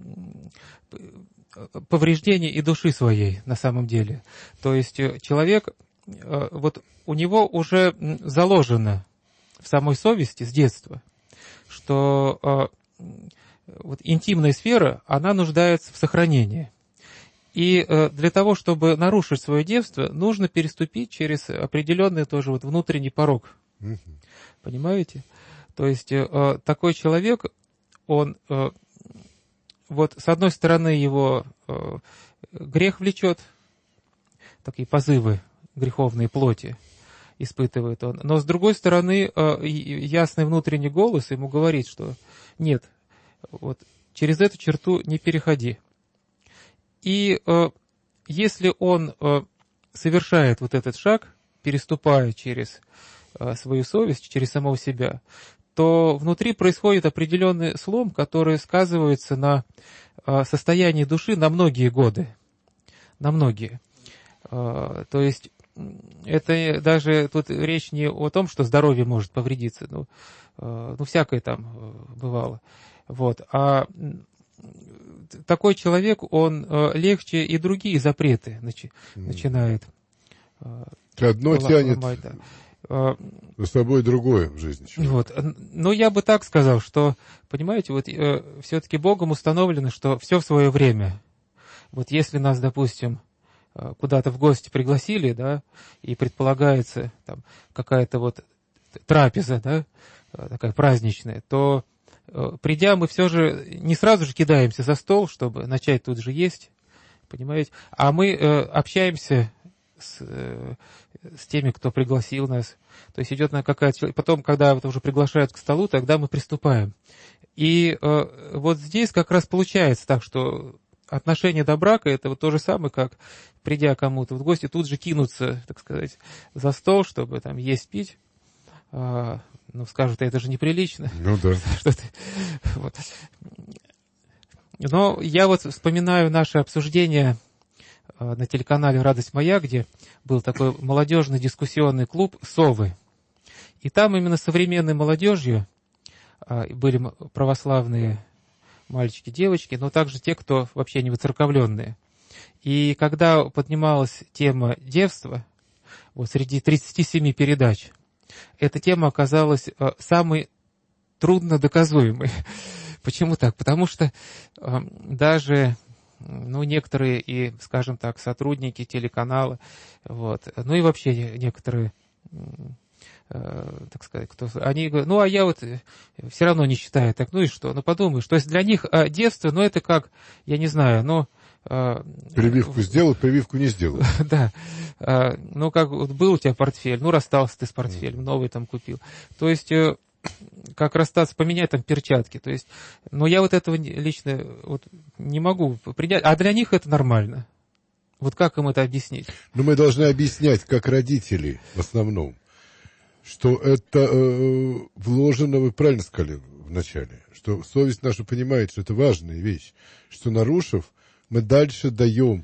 повреждение и души своей на самом деле. То есть человек, вот у него уже заложено в самой совести с детства, что вот интимная сфера, она нуждается в сохранении. И для того, чтобы нарушить свое девство, нужно переступить через определенный тоже вот внутренний порог. Понимаете? То есть такой человек, он вот с одной стороны его грех влечет, такие позывы греховной плоти испытывает он, но с другой стороны ясный внутренний голос ему говорит, что нет, вот через эту черту не переходи. И если он совершает вот этот шаг, переступая через свою совесть, через самого себя, то внутри происходит определенный слом, который сказывается на состоянии души на многие годы. На многие. То есть это даже тут речь не о том, что здоровье может повредиться, всякое там бывало. Вот. А такой человек, он легче и другие запреты начинает. Одно тянет за собой другое в жизни. Вот. Но я бы так сказал, что, понимаете, вот все-таки Богом установлено, что все в свое время. Вот если нас, допустим, куда-то в гости пригласили, да, и предполагается там какая-то вот трапеза, да, такая праздничная, то придя, мы все же не сразу же кидаемся за стол, чтобы начать тут же есть, понимаете, а мы общаемся с теми, кто пригласил нас. То есть идет на какая-то... Потом, когда вот уже приглашают к столу, тогда мы приступаем. И вот здесь как раз получается так, что отношение до брака — это вот то же самое, как придя кому-то в гости, тут же кинуться, так сказать, за стол, чтобы там есть, пить. Ну, скажут, это же неприлично. Ну да. Вот. Но я вот вспоминаю наше обсуждение на телеканале «Радость моя», где был такой молодежный дискуссионный клуб «Совы». И там именно современной молодежью были православные мальчики, девочки, но также те, кто вообще не выцерковленные. И когда поднималась тема девства, вот среди 37 передач, эта тема оказалась самой трудно доказуемой. Почему так? Потому что даже некоторые и, скажем так, сотрудники телеканала, вот, ну и вообще некоторые, так сказать, они говорят, а я вот все равно не считаю так, ну и что? Ну подумаешь, то есть для них девство, это как, я не знаю, прививку сделал, прививку не сделал. Да. Как вот был у тебя портфель, расстался ты с портфелем, новый там купил. То есть, как расстаться, поменять там перчатки. То есть, я вот этого лично не могу принять. А для них это нормально. Вот как им это объяснить? Мы должны объяснять, как родители в основном, что это вложено, вы правильно сказали вначале, что совесть наша понимает, что это важная вещь, что нарушив, мы дальше даем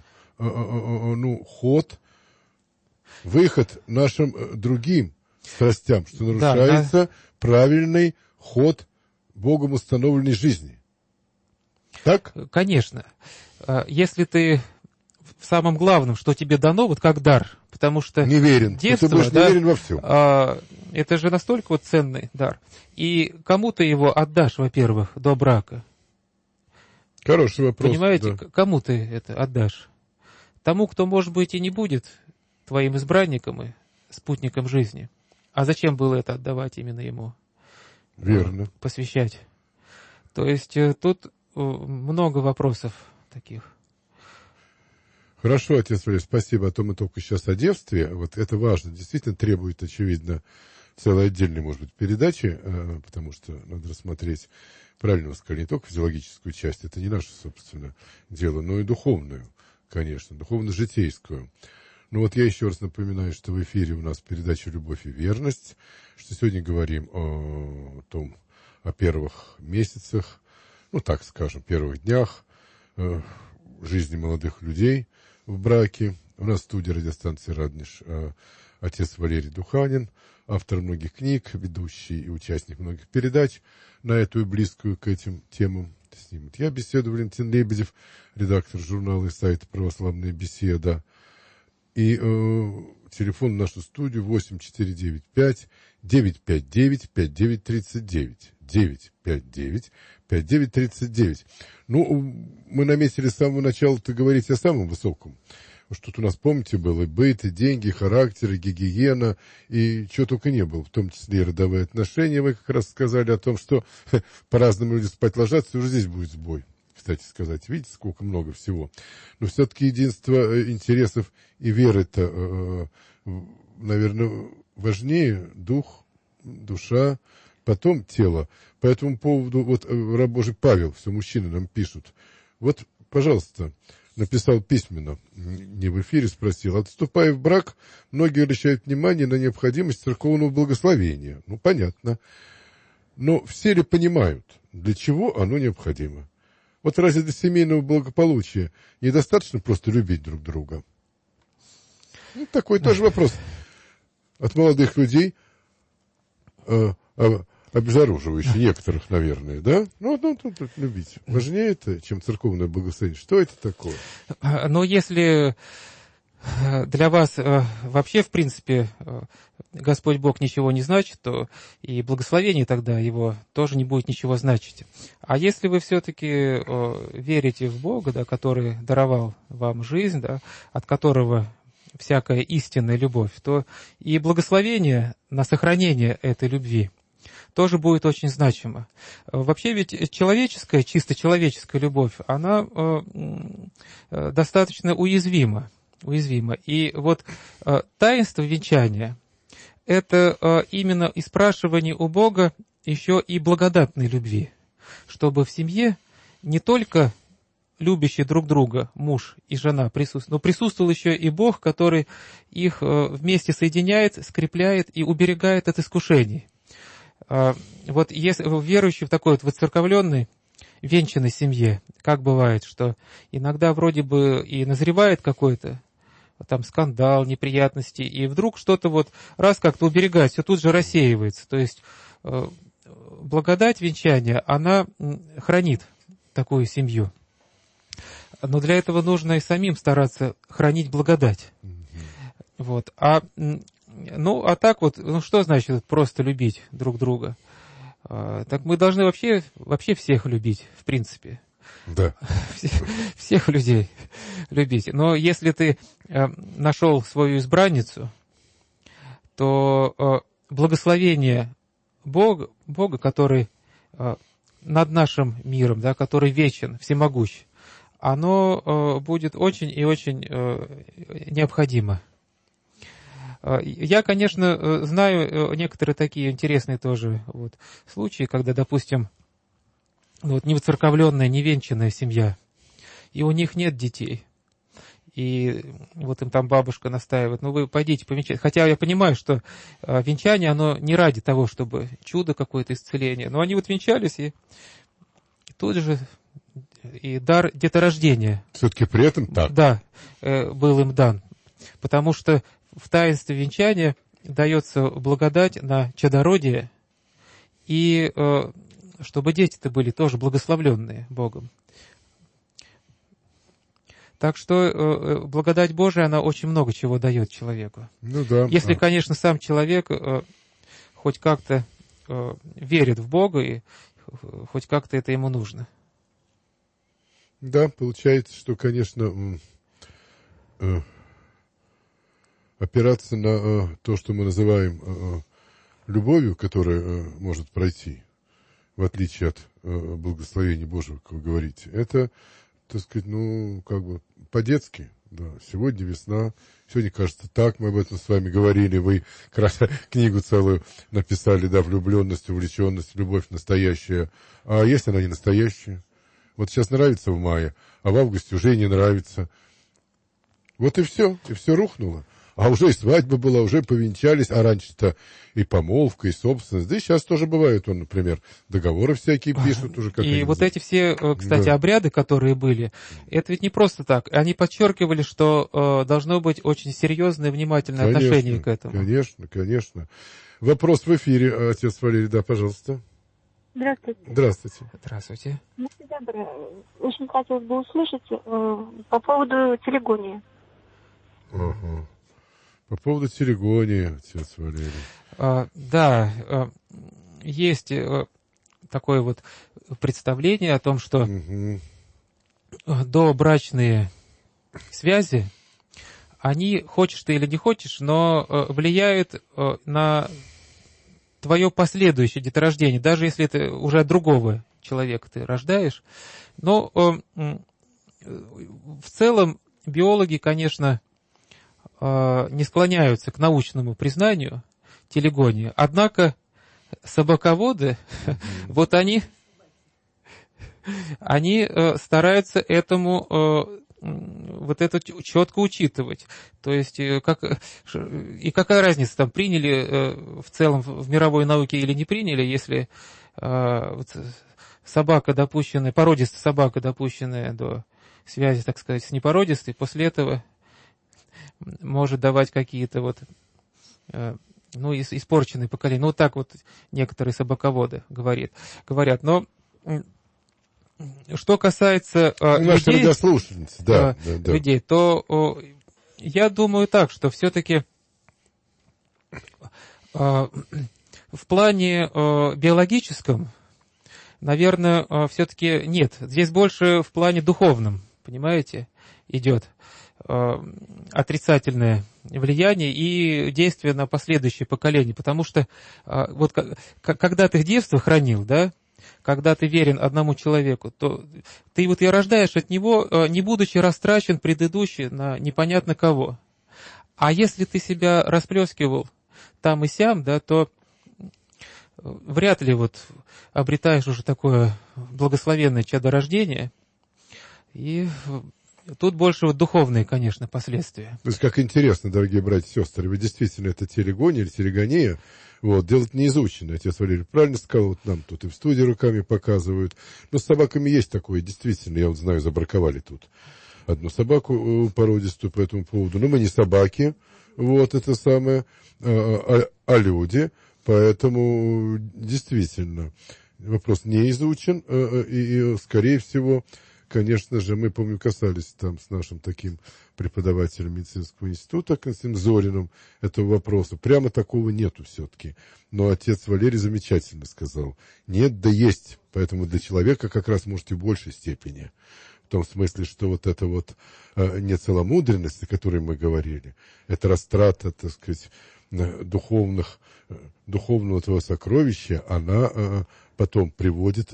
выход нашим другим страстям, что нарушается правильный ход Богом установленной жизни. Так? Конечно. Если ты в самом главном, что тебе дано, как дар, потому что неверен, детство, ты будешь неверен во всем. Это же настолько ценный дар. И кому ты его отдашь, во-первых, до брака? Хороший вопрос. Понимаете, да. Кому ты это отдашь? Тому, кто, может быть, и не будет твоим избранником и спутником жизни. А зачем было это отдавать именно ему? Верно. Посвящать. То есть тут много вопросов таких. Хорошо, отец Валерий, спасибо. А то мы только сейчас о девстве. Вот это важно. Действительно требует, очевидно, целой отдельной, может быть, передачи, потому что надо рассмотреть, правильно вы сказали, не только физиологическую часть, это не наше, собственно, дело, но и духовную, конечно, духовно-житейскую. Но я еще раз напоминаю, что в эфире у нас передача «Любовь и верность», что сегодня говорим о первых месяцах, так скажем, первых днях жизни молодых людей в браке. У нас в студии радиостанции «Радонеж» отец Валерий Духанин, автор многих книг, ведущий и участник многих передач на эту и близкую к этим темам. С ним я беседую, Валентин Лебедев, редактор журнала и сайта «Православная беседа». И телефон в нашу студию 8495-959-5939. 959-5939. Мы наметили с самого начала-то говорить о самом высоком. Что тут у нас, помните, было и быт, и деньги, и характер, и гигиена, и чего только не было, в том числе и родовые отношения. Вы как раз сказали о том, что по-разному люди спать ложатся, и уже здесь будет сбой. Кстати сказать, видите, сколько много всего. Но все-таки единство интересов и веры-то, наверное, важнее дух, душа, потом тело. По этому поводу, раб Божий Павел, все мужчины нам пишут. Пожалуйста, написал письменно, не в эфире спросил. Отступая в брак, многие обращают внимание на необходимость церковного благословения. Понятно. Но все ли понимают, для чего оно необходимо? Разве для семейного благополучия недостаточно просто любить друг друга? Такой тоже вопрос от молодых людей, обезоруживающий некоторых, наверное, да? Любить. Важнее это, чем церковное благословение. Что это такое? Но если для вас вообще, в принципе, Господь Бог ничего не значит, то и благословение тогда его тоже не будет ничего значить. А если вы все-таки верите в Бога, который даровал вам жизнь, от которого всякая истинная любовь, то и благословение на сохранение этой любви тоже будет очень значимо. Вообще ведь человеческая, чисто человеческая любовь, она достаточно уязвима. И вот таинство венчания – это именно испрашивание у Бога еще и благодатной любви, чтобы в семье не только любящие друг друга муж и жена присутствовали, но присутствовал еще и Бог, который их вместе соединяет, скрепляет и уберегает от искушений. Вот если верующий в такой вот воцерковленной, венчанной семье, как бывает, что иногда вроде бы и назревает какой-то там скандал, неприятности, и вдруг что-то вот раз как-то уберегает, все тут же рассеивается. То есть благодать венчания, она хранит такую семью. Но для этого нужно и самим стараться хранить благодать. Вот. А так вот, что значит просто любить друг друга? Так мы должны вообще всех любить, в принципе. Да. Всех людей любить. Но если ты нашел свою избранницу, то благословение Бога, который над нашим миром, да, который вечен, всемогущ, оно будет очень и очень необходимо. Я, конечно, знаю некоторые такие интересные тоже вот случаи, когда, допустим, вот невоцерковленная, невенчанная семья, и у них нет детей. И вот им там бабушка настаивает, вы пойдите повенчать. Хотя я понимаю, что венчание, оно не ради того, чтобы чудо какое-то, исцеление. Но они вот венчались, и тут же и дар деторождения. Все-таки при этом так. Да, был им дан. Потому что в таинстве венчания дается благодать на чадородие, и чтобы дети-то были тоже благословленные Богом. Так что благодать Божия, она очень много чего дает человеку. Ну да. Если, конечно, сам человек хоть как-то верит в Бога, и хоть как-то это ему нужно. Да, получается, что, конечно, опираться на то, что мы называем любовью, которая может пройти, в отличие от благословения Божьего, как вы говорите, это, так сказать, по-детски. Да. Сегодня весна, сегодня, кажется, так, мы об этом с вами говорили, вы книгу целую написали, да, влюбленность, увлеченность, любовь настоящая. А если она не настоящая? Вот сейчас нравится в мае, а в августе уже и не нравится. Вот и все рухнуло. А уже и свадьба была, уже повенчались, а раньше-то и помолвка, и собственность. Да и сейчас тоже бывает, например, договоры всякие пишут уже. Как и вот эти все, кстати, да, обряды, которые были, это ведь не просто так. Они подчеркивали, что должно быть очень серьезное, внимательное отношение к этому. Конечно. Вопрос в эфире, отец Валерий, да, пожалуйста. Здравствуйте. Здравствуйте. Очень хотелось бы услышать по поводу телегонии. Ага. По поводу телегонии, отец Валерий. Да, есть такое вот представление о том, что добрачные связи, они, хочешь ты или не хочешь, но влияют на твое последующее деторождение, даже если это уже от другого человека ты рождаешь. Но в целом биологи, конечно, не склоняются к научному признанию телегонии. Однако собаководы, вот они стараются этому вот это четко учитывать. То есть, какая разница, там приняли в целом в мировой науке или не приняли, если собака допущенная, породистая собака, допущенная до связи, так сказать, с непородистой, после этого может давать какие-то вот, испорченные поколения. Вот так вот некоторые собаководы говорят. Но что касается людей, то я думаю так, что все-таки в плане биологическом, наверное, все-таки нет. Здесь больше в плане духовном, понимаете, идет. отрицательное влияние и действие на последующее поколение. Потому что вот когда ты в детстве хранил, да, когда ты верен одному человеку, то ты вот и рождаешь от него, не будучи растрачен предыдущий на непонятно кого. А если ты себя расплескивал там и сям, да, то вряд ли вот обретаешь уже такое благословенное чадорождение. И тут больше вот духовные, конечно, последствия. То есть, как интересно, дорогие братья и сестры, вы действительно это телегония или телегония, вот, делать не изучено. Отец Валерий правильно сказал, вот нам тут и в студии руками показывают. Но с собаками есть такое, действительно, я вот знаю, забраковали тут одну собаку породистую по этому поводу. Но мы не собаки, вот это самое, а люди. Поэтому действительно вопрос не изучен, и скорее всего, конечно же, мы, помню, касались там с нашим таким преподавателем медицинского института, Константином Зориным, этого вопроса. Прямо такого нету все-таки. Но отец Валерий замечательно сказал. Нет, да есть. Поэтому для человека как раз может и в большей степени. В том смысле, что вот эта вот нецеломудренность, о которой мы говорили, это растрата, так сказать, духовного этого сокровища, она потом приводит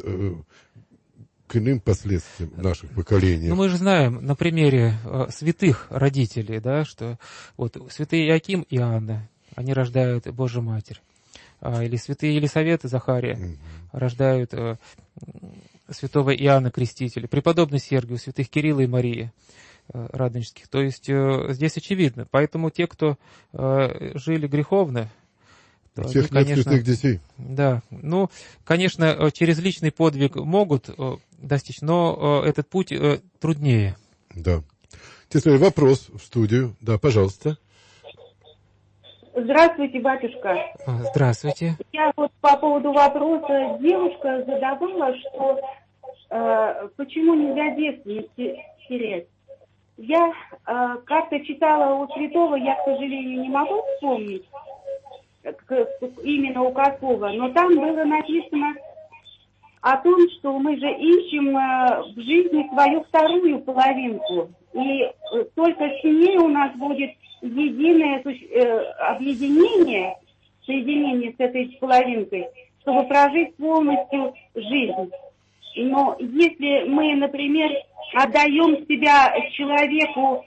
к иным последствиям наших поколений. Ну, мы же знаем на примере святых родителей, да, что вот святые Иоаким и Иоанна, они рождают Божию Матерь. Или святые Елисавета и Захария рождают святого Иоанна Крестителя, преподобный Сергий, святых Кирилла и Марии радонежских. То есть здесь очевидно. Поэтому те, кто жили греховно, всех святых детей. Да, ну, конечно, через личный подвиг могут достичь, но этот путь труднее. Да. Теперь вопрос в студию. Да, пожалуйста. Здравствуйте, батюшка. Здравствуйте. Я вот по поводу вопроса девушка задавала, что почему нельзя девственность терять. Я как-то читала у святого, я, к сожалению, не могу вспомнить, именно у какого, но там было написано о том, что мы же ищем в жизни свою вторую половинку, и только с ней у нас будет единое объединение, соединение с этой половинкой, чтобы прожить полностью жизнь. Но если мы, например, отдаем себя человеку,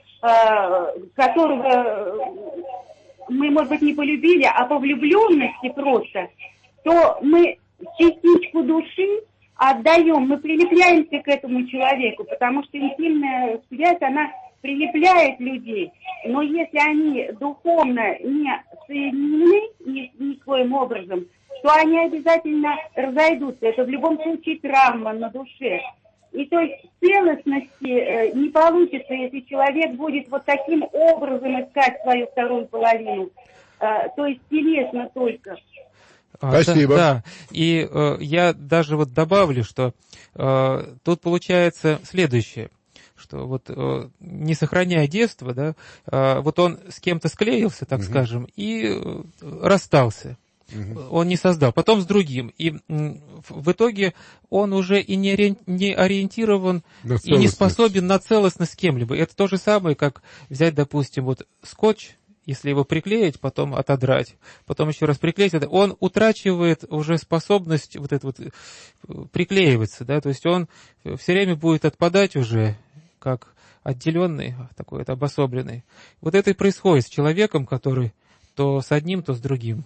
которого мы, может быть, не полюбили, а по влюбленности просто, то мы частичку души отдаем, мы прилепляемся к этому человеку, потому что интимная связь, она прилепляет людей. Но если они духовно не соединены никоим образом, то они обязательно разойдутся. Это в любом случае травма на душе. И то есть целостности не получится, если человек будет вот таким образом искать свою вторую половину. То есть телесно только. Спасибо. Да. И я даже вот добавлю, что тут получается следующее, что вот не сохраняя детство, да, вот он с кем-то склеился, так скажем, и расстался. Он не создал, потом с другим. И в итоге он уже и не ориентирован, и не способен на целостность с кем-либо. Это то же самое, как взять, допустим, вот скотч, если его приклеить, потом отодрать, потом еще раз приклеить, он утрачивает уже способность вот это вот приклеиваться, да, то есть он все время будет отпадать уже как отделенный, такой вот обособленный. Вот это и происходит с человеком, который то с одним, то с другим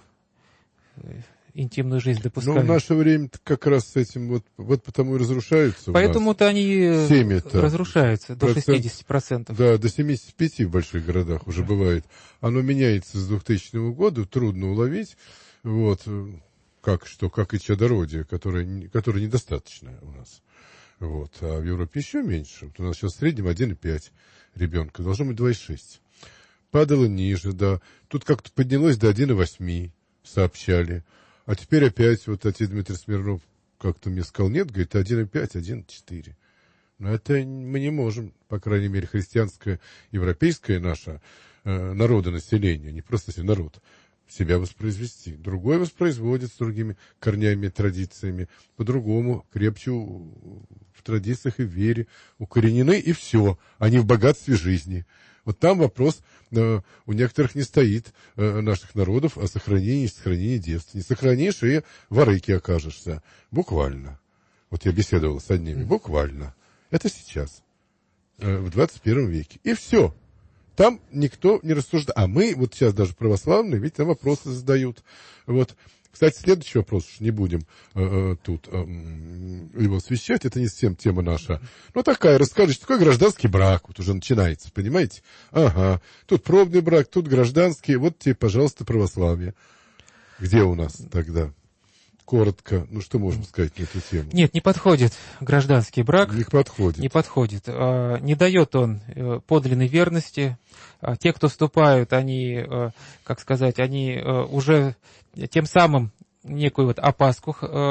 интимную жизнь допускают. Но в наше время как раз с этим вот потому и разрушаются. Поэтому-то они разрушаются до 60%. Да, до 75% в больших городах уже бывает. Оно меняется с 2000 года, трудно уловить. Вот, как и чадородие, которое недостаточно у нас. Вот, а в Европе еще меньше. Вот у нас сейчас в среднем 1,5 ребенка, должно быть 2,6. Падало ниже, да. Тут как-то поднялось до 1,8, сообщали. А теперь опять, вот отец Дмитрий Смирнов как-то мне сказал, нет, говорит, 1,5, 1,4. Но это мы не можем, по крайней мере, христианское, европейское наше народонаселение, не просто народ, себя воспроизвести. Другой воспроизводит с другими корнями, традициями, по-другому, крепче в традициях и в вере укоренены, и все. Они в богатстве жизни. Вот там вопрос у некоторых не стоит наших народов о сохранении девственности. Не сохранишь, и в арыке окажешься. Буквально. Вот я беседовал с одними. Буквально. Это сейчас. В 21 веке. И все. Там никто не рассуждает. А мы, вот сейчас даже православные, ведь там вопросы задают. Вот. Кстати, следующий вопрос, уж не будем тут его освещать, это не совсем тема наша. Ну, такая, расскажите, такой гражданский брак вот уже начинается, понимаете? Ага, тут пробный брак, тут гражданский, вот тебе, пожалуйста, православие. Где у нас тогда? Коротко, ну, что можем сказать на эту тему? Нет, не подходит гражданский брак. Не подходит. Не подходит. Не дает он подлинной верности. Те, кто вступают, они, как сказать, они уже тем самым некую вот опаску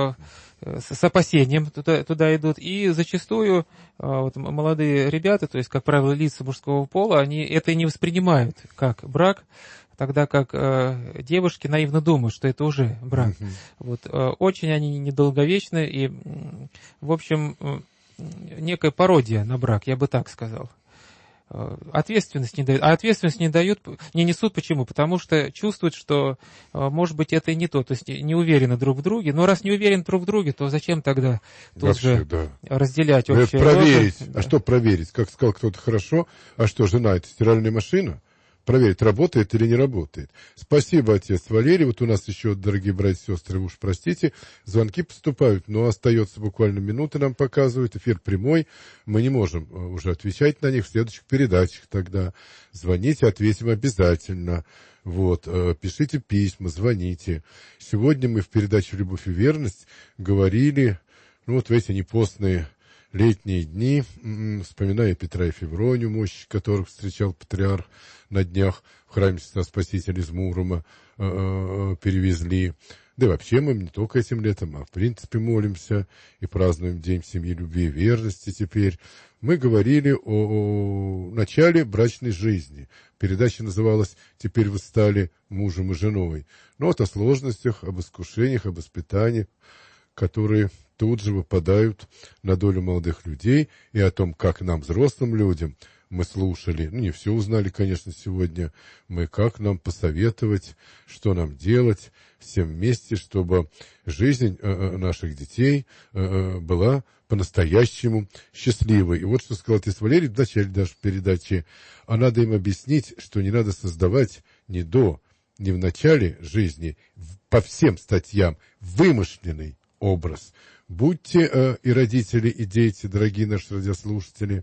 с опасением туда идут. И зачастую вот, молодые ребята, то есть, как правило, лица мужского пола, они это не воспринимают как брак, тогда как девушки наивно думают, что это уже брак. Вот, очень они недолговечны и, в общем, некая пародия на брак, я бы так сказал. Ответственность не дают. А ответственность не несут. Почему? Потому что чувствуют, что, может быть, это и не то. То есть не уверены друг в друге. Но раз не уверены друг в друге, то зачем тогда тут же разделять общее? Проверить. Да. А что проверить? Как сказал кто-то, хорошо. А что, жена — это стиральная машина? Проверить, работает или не работает. Спасибо, отец Валерий. Вот у нас еще, дорогие братья и сестры, вы уж простите, звонки поступают, но остается буквально минуты, нам показывают, эфир прямой. Мы не можем уже отвечать на них в следующих передачах тогда. Звоните, ответим обязательно. Вот, пишите письма, звоните. Сегодня мы в передаче «Любовь и верность» говорили, ну вот в эти непостные летние дни, вспоминая Петра и Февронию, мощи которых встречал патриарх на днях в храме Христа Спасителя из Мурома, перевезли. Да и вообще мы не только этим летом, а в принципе молимся и празднуем День семьи, любви и верности теперь. Мы говорили о начале брачной жизни. Передача называлась «Теперь вы стали мужем и женой». Но вот о сложностях, об искушениях, об испытаниях, которые тут же выпадают на долю молодых людей, и о том, как нам, взрослым людям, мы слушали, ну, не все узнали, конечно, сегодня, как нам посоветовать, что нам делать всем вместе, чтобы жизнь наших детей была по-настоящему счастливой. И вот что сказал отец Валерий в начале даже передачи, а надо им объяснить, что не надо создавать ни в начале жизни, по всем статьям, вымышленный образ. Будьте и родители, и дети, дорогие наши радиослушатели,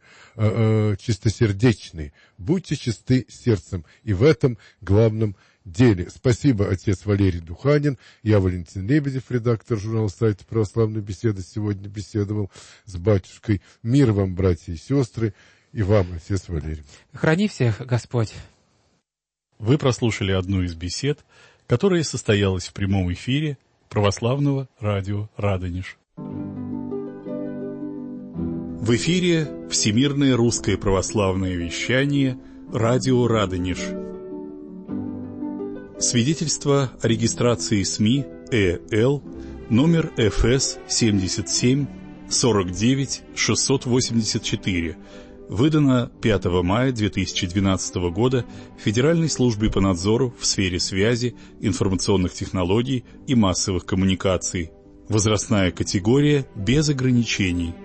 чистосердечны, будьте чисты сердцем, и в этом главном деле. Спасибо, отец Валерий Духанин. Я Валентин Лебедев, редактор журнала сайта «Православная беседа». Сегодня беседовал с батюшкой. Мир вам, братья и сестры, и вам, отец Валерий. Храни всех Господь. Вы прослушали одну из бесед, которая состоялась в прямом эфире Православного радио «Радонеж». В эфире Всемирное русское православное вещание «Радио Радонеж». Свидетельство о регистрации СМИ ЭЛ номер ФС 77 49 684, выдано 5 мая 2012 года Федеральной службой по надзору в сфере связи, информационных технологий и массовых коммуникаций. Возрастная категория без ограничений.